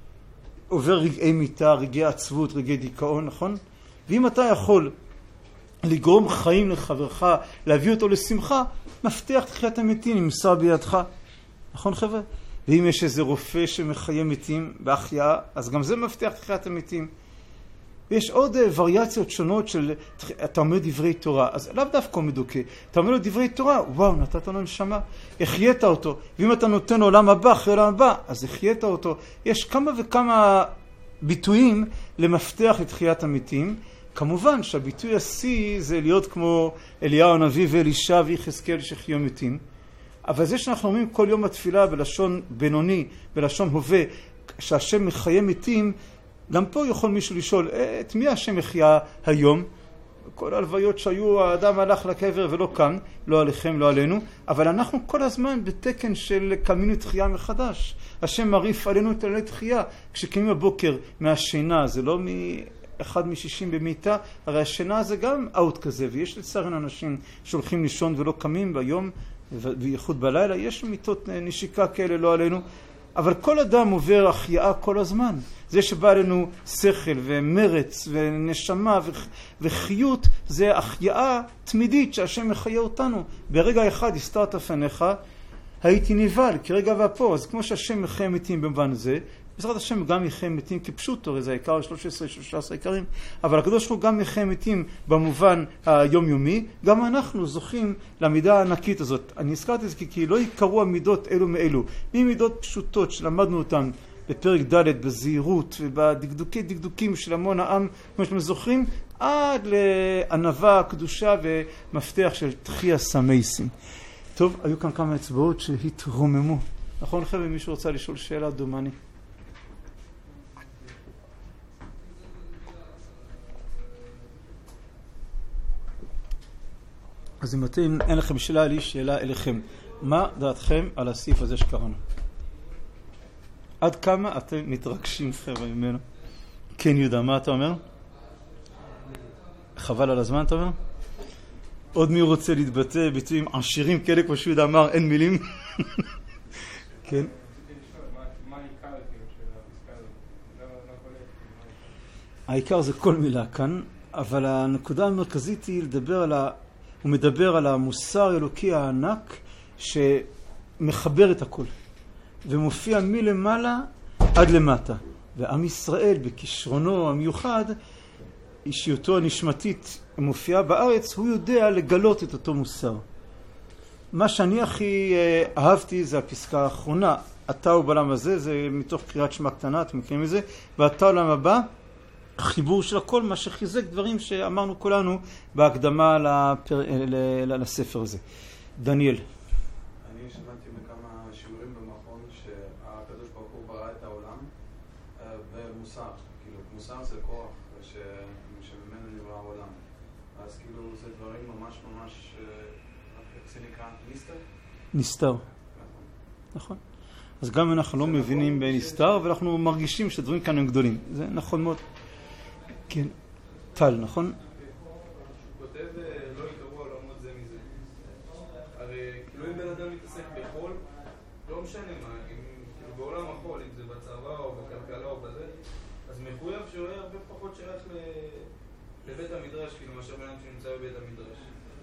עובר רגעי מיטה, רגעי עצבות, רגעי דיכאון, נכון? ואם אתה יכול לגרום חיים לחברך, להביא אותו לשמחה, מפתח תחיית המתים נמצא בידך. נכון חבר'ה? ואם יש איזה רופא שמחיה מתים בהחייאה, אז גם זה מפתח תחיית המתים. ויש עוד וריאציות שונות של, אתה אומר דברי תורה, אז לאו דווקא מדוכא, אתה אומר לו דברי תורה, וואו, נתת לו נשמה, החייאת אותו, ואם אתה נותן לו עולם הבא, אחרי עולם הבא, אז החייאת אותו. יש כמה וכמה ביטויים למפתח לתחיית המתים. כמובן שהביטוי השיא זה להיות כמו אליהו הנביא ואלישע ויחזקאל שחיו מתים. אבל זה שאנחנו אומרים כל יום התפילה בלשון בינוני, בלשון הווה, שהשם מחיה מתים, גם פה יכול מישהו לשאול, את מי השם יחיה היום? כל הלוויות שהיו, האדם הלך לקבר ולא קם, לא עליכם, לא עלינו, אבל אנחנו כל הזמן בתקן של קמינו תחייה מחדש. השם מריף עלינו את עלי תחייה. כשקמים בבוקר מהשינה, זה לא מאחד משישים במיטה, הרי השינה זה גם אאוט כזה, ויש לצערנו אנשים שהולכים לישון ולא קמים ביום, בייחוד בלילה, יש מיטות נשיקה כאלה, לא עלינו, אבל כל אדם עובר החייאה כל הזמן. זה שבא עלינו שכל ומרץ ונשמה וחיות, זה החייאה תמידית שהשם מחיה אותנו. ברגע אחד הסתרת פניך, הייתי נבהל, כרגע והפה. אז כמו שהשם מחיה מתים במובן זה, בעזרת השם גם מחיה מתים כפשוטו, זה העיקר שלוש עשרה שלוש עשרה עיקרים, אבל הקדוש ברוך הוא גם מחיה מתים במובן היומיומי, גם אנחנו זוכים למידה הענקית הזאת. אני הזכרתי את זה כי לא יקרו המידות אלו מאלו, ממידות פשוטות שלמדנו אותן בפרק ד' בזהירות ובדקדוקי דקדוקים של המון העם, כמו שאתם זוכרים, עד לענווה, קדושה ומפתח של תחייה סמייסים. טוב, היו כאן כמה אצבעות שהתרוממו. נכון חבר'ה, מישהו רוצה לשאול שאלה דומני? אז אם אתם, אין לכם שאלה, לי שאלה אליכם. מה דעתכם על הסעיף הזה שקראנו? עד כמה אתם מתרגשים חבר'ה ממנו? כן יהודה, מה אתה אומר? חבל על הזמן אתה אומר? עוד מי רוצה להתבטא ביטויים עשירים כאלה כמו שיהודה אמר, אין מילים? כן. העיקר זה כל מילה כאן, אבל הנקודה המרכזית היא לדבר על ה... הוא מדבר על המוסר האלוקי הענק שמחבר את הכל ומופיע מלמעלה עד למטה. ועם ישראל בכישרונו המיוחד, אישיותו הנשמתית מופיעה בארץ, הוא יודע לגלות את אותו מוסר. מה שאני הכי אהבתי זה הפסקה האחרונה, אתה הוא בעולם הזה, זה מתוך קריאת שמע קטנה, אתם מכירים את זה, ואתה עולם הבא, חיבור של הכל, מה שחיזק דברים שאמרנו כולנו בהקדמה לפר... לספר הזה. דניאל. אני שמעתי בכמה שיעורים במכון שהקדוש ברוך הוא ברא את העולם במוסר. כאילו, מוסר זה כוח שממנו נברא העולם. אז כאילו זה דברים ממש ממש, איך זה נקרא? נסתר? נסתר. נכון. אז גם אנחנו לא מבינים בנסתר, ואנחנו מרגישים שדברים כאן הם גדולים. זה נכון מאוד. כן, טל, נכון? הוא כותב לא יקראו העולמות זה מזה. הרי כאילו אם בן אדם מתעסק בחול, לא משנה מה, כאילו בעולם החול, אם זה בצבא או בכלכלה או בזה, אז מחויב שהוא יהיה הרבה פחות שייך לבית המדרש, כאילו מאשר בן אדם שנמצא בבית המדרש.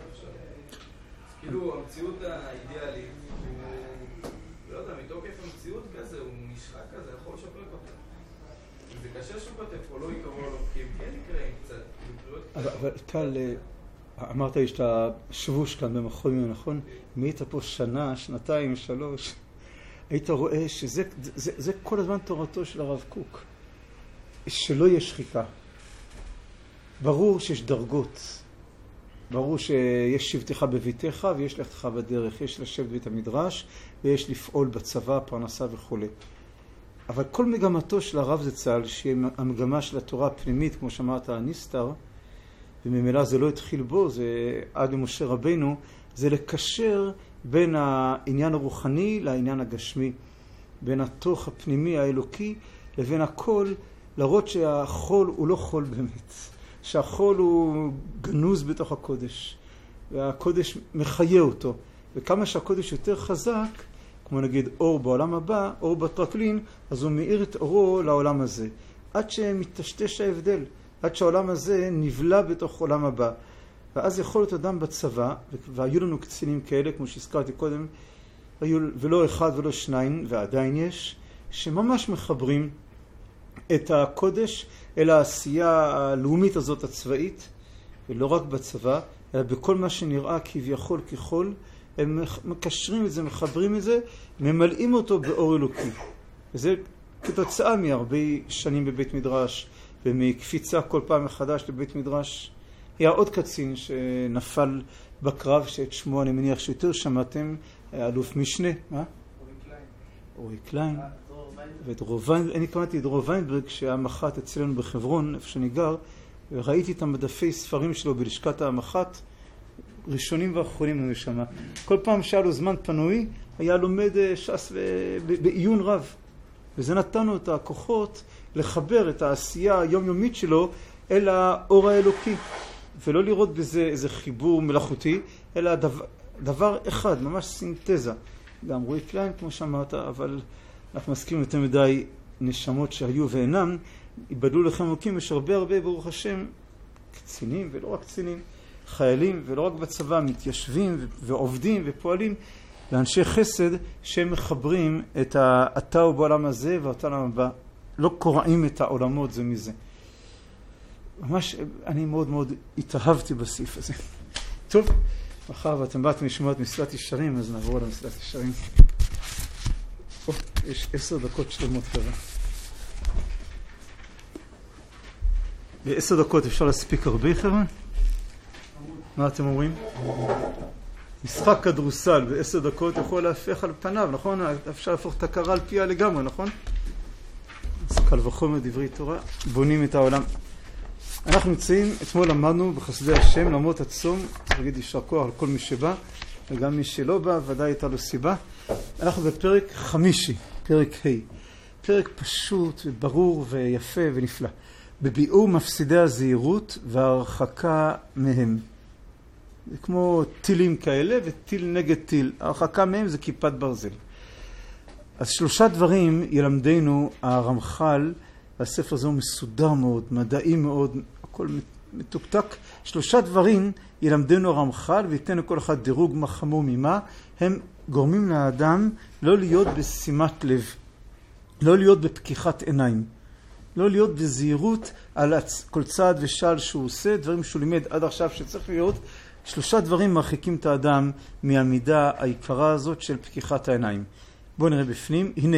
כאילו המציאות האידיאלית, לא יודע, מתוקף המציאות כזה, הוא נשחק כזה, יכול לשפרק אותה. זה קשה שהוא כותב פה, לא יקראו לו, כי הם כן יקראים קצת. אבל טל, אמרת לי שאתה שבוש כאן במכון, נכון? אם היית פה שנה, שנתיים, שלוש, היית רואה שזה זה, זה כל הזמן תורתו של הרב קוק. שלא יש שחיקה. ברור שיש דרגות. ברור שיש שבתך בביתך ויש לכתך בדרך. יש לשבת בית המדרש ויש לפעול בצבא, פרנסה וכו'. אבל כל מגמתו של הרב זצ"ל, שהיא המגמה של התורה הפנימית, כמו שאמרת, הנסתר, וממילא זה לא התחיל בו, זה עד למשה רבינו, זה לקשר בין העניין הרוחני לעניין הגשמי, בין התוך הפנימי האלוקי לבין הכל, להראות שהחול הוא לא חול באמת, שהחול הוא גנוז בתוך הקודש, והקודש מחיה אותו, וכמה שהקודש יותר חזק, כמו נגיד אור בעולם הבא, אור בטרקלין, אז הוא מאיר את אורו לעולם הזה. עד שמתשתש ההבדל, עד שהעולם הזה נבלע בתוך עולם הבא. ואז יכול להיות אדם בצבא, והיו לנו קצינים כאלה, כמו שהזכרתי קודם, ולא אחד ולא שניים, ועדיין יש, שממש מחברים את הקודש אל העשייה הלאומית הזאת הצבאית, ולא רק בצבא, אלא בכל מה שנראה כביכול כחול, הם מקשרים את זה, מחברים את זה, ממלאים אותו באור אלוקי. וזה כתוצאה מהרבה שנים בבית מדרש, ומקפיצה כל פעם מחדש לבית מדרש. היה עוד קצין שנפל בקרב, שאת שמו אני מניח שיותר שמעתם, אלוף משנה, מה? אורי קליין. אורי קליין. ואת דרור ויינברג, אני קראתי את דרור ויינברג שהיה מח"ט אצלנו בחברון, איפה שאני גר, וראיתי את המדפי ספרים שלו בלשכת המח"ט, ראשונים ואחרונים לנו שמה. כל פעם שהיה לו זמן פנוי, היה לומד ש"ס בעיון רב. וזה נתנו את הכוחות לחבר את העשייה היומיומית שלו אל האור האלוקי. ולא לראות בזה איזה חיבור מלאכותי, אלא דבר, דבר אחד, ממש סינתזה. גם רועי קליין, כמו שאמרת, אבל אנחנו מזכירים יותר מדי נשמות שהיו ואינם, איבדו לכם אלוקים, יש הרבה הרבה ברוך השם, קצינים ולא רק קצינים, חיילים ולא רק בצבא, מתיישבים ועובדים ופועלים, לאנשי חסד שהם מחברים את האתה בעולם הזה ואתה לעולם הבא, לא קוראים את העולמות זה מזה. ממש, אני מאוד מאוד התאהבתי בסעיף הזה. טוב, מחר ואתם באתם לשמוע את מסילת ישרים, אז נעבור על מסילת ישרים. או, יש עשר דקות שלמות כזה. בעשר דקות אפשר להספיק הרבה, חבר'ה? מה אתם אומרים? משחק כדורסל בעשר דקות יכול להפך על פניו, נכון? אפשר להפוך את הקרה על פיה לגמרי, נכון? אז קל וחומר דברי תורה, בונים את העולם. אנחנו נמצאים, אתמול למדנו בחסדי השם, למרות הצום, צריך להגיד יישר כוח על כל מי שבא, וגם מי שלא בא, ודאי הייתה לו סיבה. אנחנו בפרק חמישי, פרק ה', פרק פשוט וברור ויפה ונפלא. בביאור מפסידי הזהירות וההרחקה מהם. זה כמו טילים כאלה וטיל נגד טיל. ההרחקה מהם זה כיפת ברזל. אז שלושה דברים ילמדנו הרמח"ל, והספר הזה הוא מסודר מאוד, מדעי מאוד, הכל מתוקתק. שלושה דברים ילמדנו הרמח"ל וייתן לכל אחד דירוג מה חמור ממה. הם גורמים לאדם לא להיות בשימת לב, לא להיות בפקיחת עיניים, לא להיות בזהירות על כל צעד ושעל שהוא עושה, דברים שהוא לימד עד עכשיו שצריך להיות. שלושה דברים מרחיקים את האדם מהמידה העיקרה הזאת של פקיחת העיניים. בואו נראה בפנים. הנה,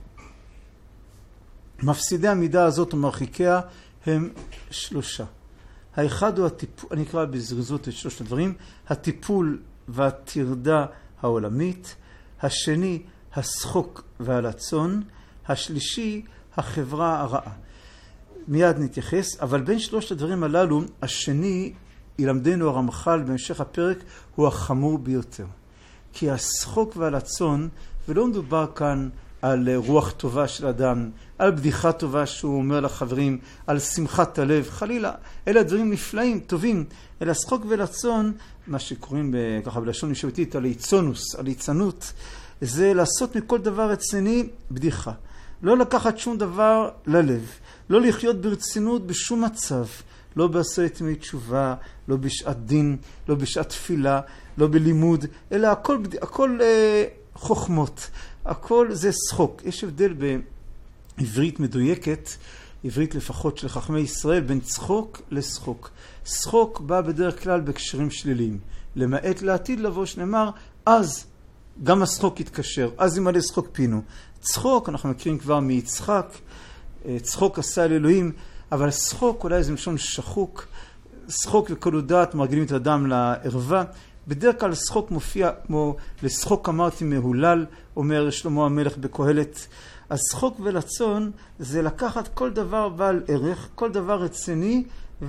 מפסידי המידה הזאת ומרחיקיה הם שלושה. האחד הוא הטיפול, אני אקרא בזריזות את שלושת הדברים, הטיפול והטרדה העולמית, השני השחוק והלצון, השלישי החברה הרעה. מיד נתייחס, אבל בין שלושת הדברים הללו, השני ילמדנו הרמח"ל בהמשך הפרק הוא החמור ביותר. כי השחוק והלצון, ולא מדובר כאן על רוח טובה של אדם, על בדיחה טובה שהוא אומר לחברים, על שמחת הלב, חלילה, אלה דברים נפלאים, טובים, אלא שחוק ולצון, מה שקוראים ככה בלשון משפטית, הליצונוס, הליצנות, זה לעשות מכל דבר רציני בדיחה. לא לקחת שום דבר ללב, לא לחיות ברצינות בשום מצב, לא בעשרת ימי תשובה, לא בשעת דין, לא בשעת תפילה, לא בלימוד, אלא הכל, הכל אה, חוכמות. הכל זה שחוק. יש הבדל בעברית מדויקת, עברית לפחות של חכמי ישראל, בין צחוק לשחוק. שחוק בא בדרך כלל בקשרים שליליים. למעט לעתיד לבוא שנאמר, אז גם השחוק יתקשר, אז ימלא שחוק פינו. צחוק, אנחנו מכירים כבר מיצחק, צחוק עשה אל אלוהים, אבל שחוק אולי זה משון שחוק, שחוק וכל הודעת מרגלים את האדם לערווה. בדרך כלל שחוק מופיע כמו לשחוק אמרתי מהולל, אומר שלמה המלך בקהלת. אז שחוק ולצון זה לקחת כל דבר בעל ערך, כל דבר רציני,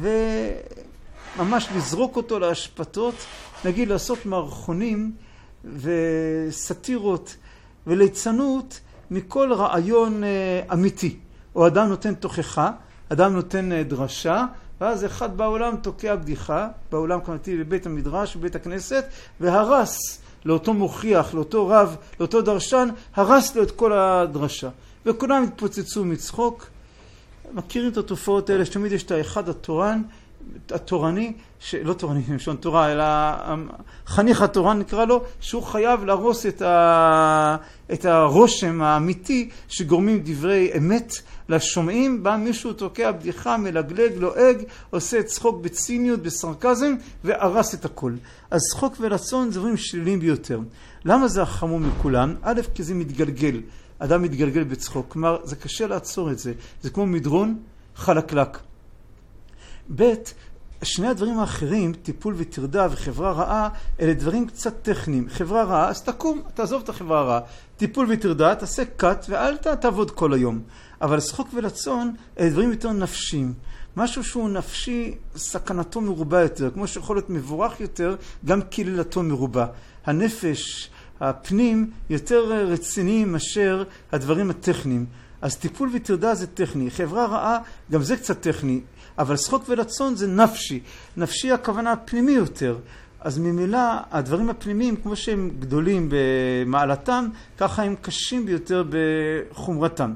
וממש לזרוק אותו להשפטות, נגיד לעשות מערכונים וסטירות וליצנות מכל רעיון אמיתי. או אדם נותן תוכחה, אדם נותן דרשה, ואז אחד בעולם תוקע בדיחה, בעולם כמתי בבית המדרש, בבית הכנסת, והרס לאותו מוכיח, לאותו רב, לאותו דרשן, הרס לו את כל הדרשה. וכולם התפוצצו מצחוק. מכירים את התופעות האלה, שתמיד יש את האחד התורן, התורני, לא תורני, משון תורה, אלא חניך התורן נקרא לו, שהוא חייב להרוס את, ה... את הרושם האמיתי שגורמים דברי אמת לשומעים. בא מישהו תוקע בדיחה, מלגלג, לועג, עושה צחוק בציניות, בסרקזם, והרס את הכל. אז צחוק ולצון זה דברים שליליים ביותר. למה זה החמור מכולם? א', כי זה מתגלגל. אדם מתגלגל בצחוק. כלומר, זה קשה לעצור את זה. זה כמו מדרון חלקלק. ב', שני הדברים האחרים, טיפול וטרדה וחברה רעה, אלה דברים קצת טכניים. חברה רעה, אז תקום, תעזוב את החברה הרעה. טיפול וטרדה, תעשה קאט ואל תעבוד כל היום. אבל שחוק ולצון, אלה דברים יותר נפשיים. משהו שהוא נפשי, סכנתו מרובה יותר, כמו שיכול להיות מבורך יותר, גם קללתו מרובה. הנפש, הפנים, יותר רציניים מאשר הדברים הטכניים. אז טיפול וטרדה זה טכני. חברה רעה, גם זה קצת טכני. אבל שחוק ולצון זה נפשי. נפשי הכוונה פנימי יותר. אז ממילא הדברים הפנימיים, כמו שהם גדולים במעלתם, ככה הם קשים ביותר בחומרתם.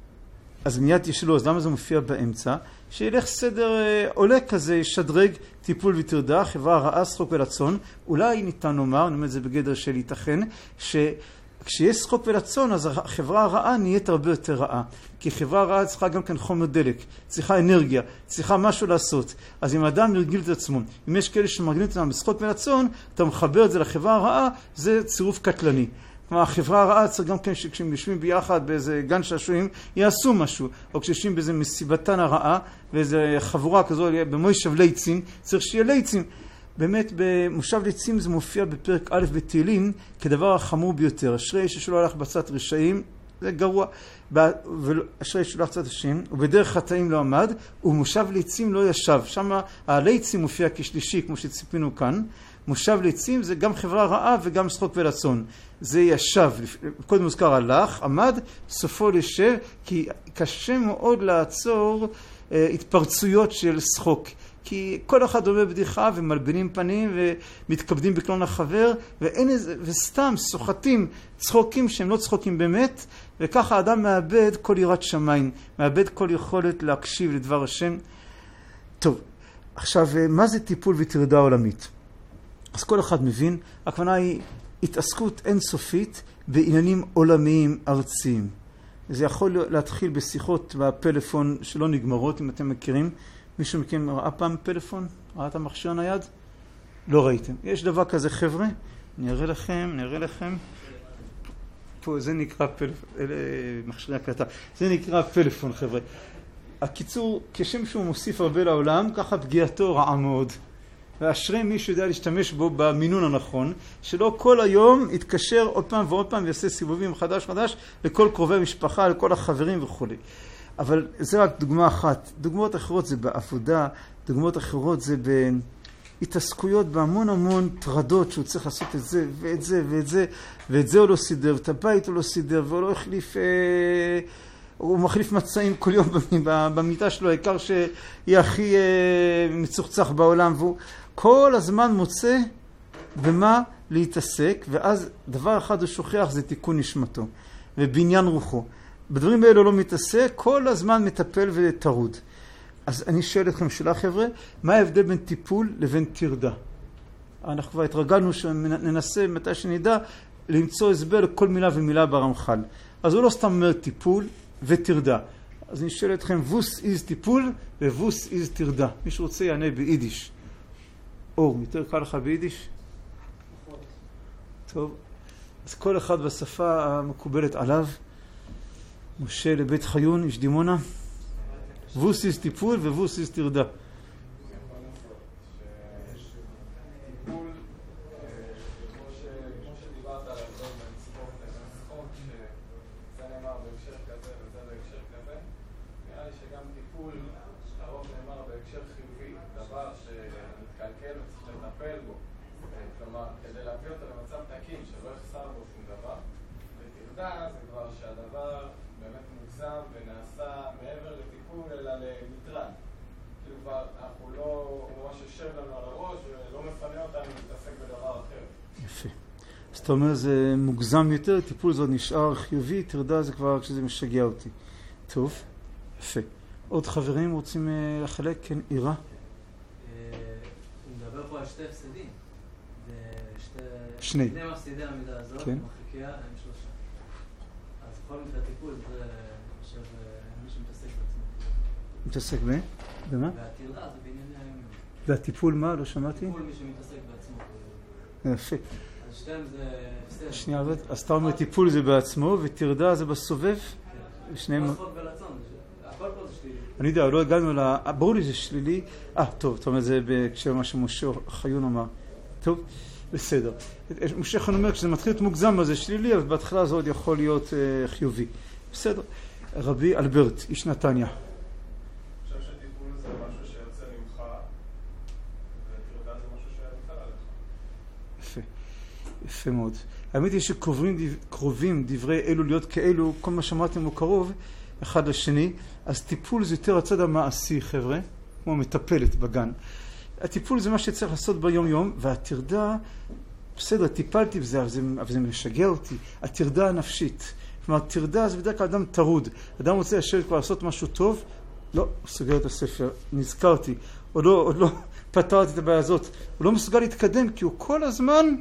אז מיד תשאלו, אז למה זה מופיע באמצע? שילך סדר עולה כזה, שדרג טיפול וטרדה, חברה רעה, שחוק ולצון. אולי ניתן לומר, אני אומר את זה בגדר של ייתכן, שכשיש שחוק ולצון, אז החברה הרעה נהיית הרבה יותר רעה. כי חברה רעה צריכה גם כן חומר דלק, צריכה אנרגיה, צריכה משהו לעשות. אז אם האדם ירגיל את עצמו, אם יש כאלה שמרגילים את עצמם בשחוק ולצון, אתה מחבר את זה לחברה הרעה, זה צירוף קטלני. כלומר, החברה הרעה צריך גם כן שכשהם יושבים ביחד באיזה גן שעשועים, יעשו משהו. או כשיושבים באיזה מסיבתן הרעה, ואיזה חבורה כזו, במוישב ליצים, צריך שיהיה ליצים. באמת, במושב ליצים זה מופיע בפרק א' בתהילים, כדבר החמור ביותר. אשרי ששלו הלך בצד רשעים, זה גרוע. אשרי ששלו הלך בצד רשעים, ובדרך חטאים לא עמד, ומושב ליצים לא ישב. שם הליצים מופיע כשלישי, כמו שציפינו כאן. מושב ליצים זה גם חברה רעה וגם שחוק ולצון. זה ישב, קודם מוזכר הלך, עמד, סופו לשב, כי קשה מאוד לעצור אה, התפרצויות של שחוק. כי כל אחד אומר בדיחה ומלבנים פנים ומתכבדים בקלון החבר, ואין איזה, וסתם סוחטים צחוקים שהם לא צחוקים באמת, וככה האדם מאבד כל יראת שמיים, מאבד כל יכולת להקשיב לדבר השם. טוב, עכשיו, מה זה טיפול וטרדה עולמית? אז כל אחד מבין, הכוונה היא התעסקות אינסופית בעניינים עולמיים ארציים. זה יכול להתחיל בשיחות בפלאפון שלא נגמרות, אם אתם מכירים. מישהו מכם ראה פעם פלאפון? ראה את המכשיר נייד? לא ראיתם. יש דבר כזה, חבר'ה, אני אראה לכם, אני אראה לכם. פה, זה נקרא פלאפון, אלה מכשירי הקלטה. זה נקרא פלאפון, חבר'ה. הקיצור, כשם שהוא מוסיף הרבה לעולם, ככה פגיעתו רעה מאוד. ואשרי מי שיודע להשתמש בו במינון הנכון, שלא כל היום יתקשר עוד פעם ועוד פעם ויעשה סיבובים חדש חדש לכל קרובי משפחה, לכל החברים וכו'. אבל זה רק דוגמה אחת. דוגמאות אחרות זה בעבודה, דוגמאות אחרות זה בהתעסקויות בהמון המון טרדות שהוא צריך לעשות את זה ואת זה ואת זה, ואת זה הוא לא סידר, ואת הבית הוא לא סידר, והוא לא החליף... אה... הוא מחליף מצעים כל יום במיטה שלו, העיקר שיהיה הכי מצוחצח בעולם, והוא כל הזמן מוצא במה להתעסק, ואז דבר אחד הוא שוכח, זה תיקון נשמתו, ובניין רוחו. בדברים האלו לא מתעסק, כל הזמן מטפל וטרוד. אז אני שואל אתכם שאלה, חבר'ה, מה ההבדל בין טיפול לבין טרדה? אנחנו כבר התרגלנו שננסה מתי שנדע למצוא הסבר לכל מילה ומילה ברמח"ל. אז הוא לא סתם אומר טיפול, וטרדה. אז אני שואל אתכם, ווס איז טיפול וווס איז טרדה. מי שרוצה יענה ביידיש. אור, יותר קל לך ביידיש? טוב. אז כל אחד בשפה המקובלת עליו. משה לבית חיון, איש דימונה. ווס איז טיפול וווס איז טרדה. זאת אומרת, זה מוגזם יותר, טיפול זה עוד נשאר חיובי, טרדה זה כבר כשזה משגע אותי. טוב, יפה. עוד חברים רוצים לחלק? כן, עירה? הוא מדבר פה על שתי הפסדים. שני. שני מפסידי המידה הזאת, מחלקיה, הם שלושה. אז בכל מקרה טיפול, זה חושב מי שמתעסק בעצמו. מתעסק ב? במה? והטרדה זה בענייני הימים. והטיפול מה? לא שמעתי? טיפול מי שמתעסק בעצמו. יפה. שתיים זה הפסד. שנייה, אז אתה אומר טיפול זה בעצמו, וטרדה זה בסובב? כן. שניהם... הכל פה זה שלילי. אני יודע, לא הגענו ל... ברור לי זה שלילי. אה, טוב, זאת אומרת, זה בהקשר מה שמשה חיון אמר. טוב, בסדר. משה חיון אומר, כשזה מתחיל להיות מוגזם, אז זה שלילי, אבל בהתחלה זה עוד יכול להיות uh, חיובי. בסדר. רבי אלברט, איש נתניה. אני חושב שטיפול זה משהו שיוצא ממך, וטרדה זה משהו שיוצא עליך. יפה. יפה מאוד. האמת היא שקרובים דברי אלו להיות כאלו, כל מה שאמרתם הוא קרוב אחד לשני, אז טיפול זה יותר הצד המעשי, חבר'ה, כמו מטפלת בגן. הטיפול זה מה שצריך לעשות ביום יום, והטרדה, בסדר, טיפלתי בזה, אבל זה, אבל זה משגע אותי, הטרדה הנפשית. כלומר, טרדה זה בדרך כלל אדם טרוד. אדם רוצה לשבת כבר לעשות משהו טוב, לא, הוא סוגר את הספר, נזכרתי, עוד לא, עוד לא פתרתי את הבעיה הזאת, הוא לא מסוגל להתקדם, כי הוא כל הזמן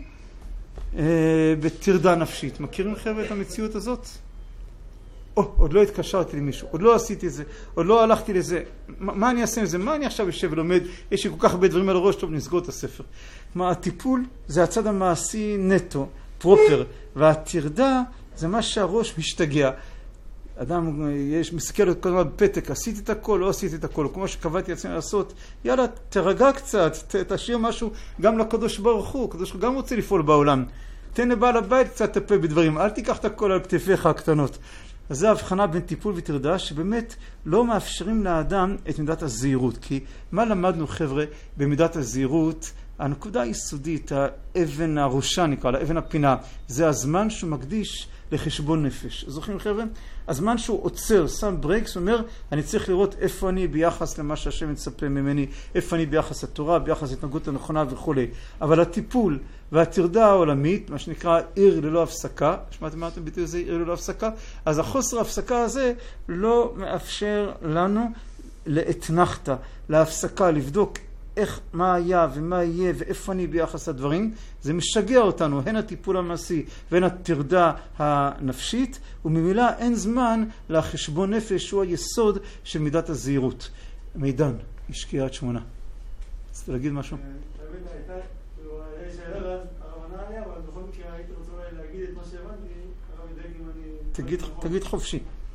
אה, בטרדה נפשית. מכירים חבר'ה את המציאות הזאת? או, עוד לא התקשרתי למישהו, עוד לא עשיתי את זה, עוד לא הלכתי לזה, מה, מה אני אעשה עם זה? מה אני עכשיו יושב ולומד? יש לי כל כך הרבה דברים על הראש, טוב, נסגור את הספר. מה, הטיפול זה הצד המעשי נטו, פרופר, והטרדה זה מה שהראש משתגע. אדם יש, מסתכל על כל הזמן בפתק, עשיתי את הכל, לא עשיתי את הכל, כמו שקבעתי עצמי לעשות, יאללה, תרגע קצת, ת, תשאיר משהו גם לקדוש ברוך הוא, הקדוש ברוך הוא גם רוצה לפעול בעולם. תן לבעל הבית קצת לטפל בדברים, אל תיקח את הכל על כתפיך הקטנות. אז זו ההבחנה בין טיפול וטרדה, שבאמת לא מאפשרים לאדם את מידת הזהירות. כי מה למדנו, חבר'ה, במידת הזהירות? הנקודה היסודית, האבן הראשה נקרא לה, אבן הפינה, זה הזמן שהוא מקדיש לחשבון נפש. זוכרים, חבר'ה? הזמן שהוא עוצר, שם ברקס, אומר, אני צריך לראות איפה אני ביחס למה שהשם מצפה ממני, איפה אני ביחס לתורה, ביחס להתנהגות הנכונה וכו'. אבל הטיפול והטרדה העולמית, מה שנקרא עיר ללא הפסקה, שמעתם מה אתם ביטוי הזה, עיר ללא הפסקה? אז החוסר ההפסקה הזה לא מאפשר לנו לאתנחתה, להפסקה, לבדוק איך, מה היה ומה יהיה ואיפה אני ביחס לדברים. זה משגע אותנו, הן הטיפול המעשי והן הטרדה הנפשית, וממילא אין זמן לחשבון נפש שהוא היסוד של מידת הזהירות. מידן, איש קריית שמונה. רצית להגיד משהו? באמת הייתה, היה שאלה ואז הרב ענה עליה, אבל בכל מקרה הייתי רוצה להגיד את מה שהבנתי, הרב ידאג אם אני... תגיד חופשי.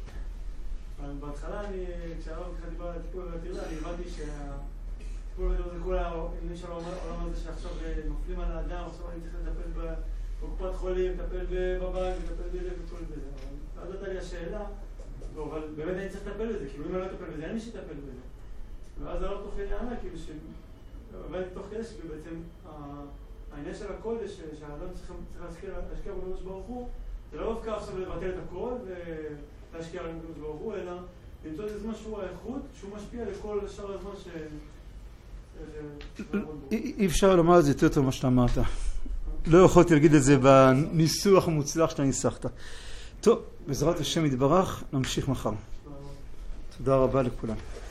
בהתחלה, כשהרב דיבר על הטיפול והטרדה, אני הבנתי שה... כל כל העניין של העולם הזה שעכשיו נופלים על האדם, עכשיו אני צריך לטפל בקופת חולים, לטפל בבנק, לטפל בזה וכל בזה. אז הייתה לי השאלה, אבל באמת אני צריך לטפל בזה, כאילו אם אני לא אטפל בזה, אין מי שיטפל בזה. ואז הרב תוך כדי ענה, כאילו שהבנתי תוך כדי שבעצם העניין של הקודש, שהאדם צריך להשקיע בקדוש ברוך הוא, זה לא דווקא עכשיו לבטל את הכל ולהשקיע בקדוש ברוך הוא, אלא למצוא איזה זמן שהוא האיכות, שהוא משפיע לכל שאר הזמן ש... אי אפשר לומר את זה יותר טוב מה שאתה אמרת. לא יכולתי להגיד את זה בניסוח המוצלח שאתה ניסחת. טוב, בעזרת השם יתברך, נמשיך מחר. תודה רבה לכולם.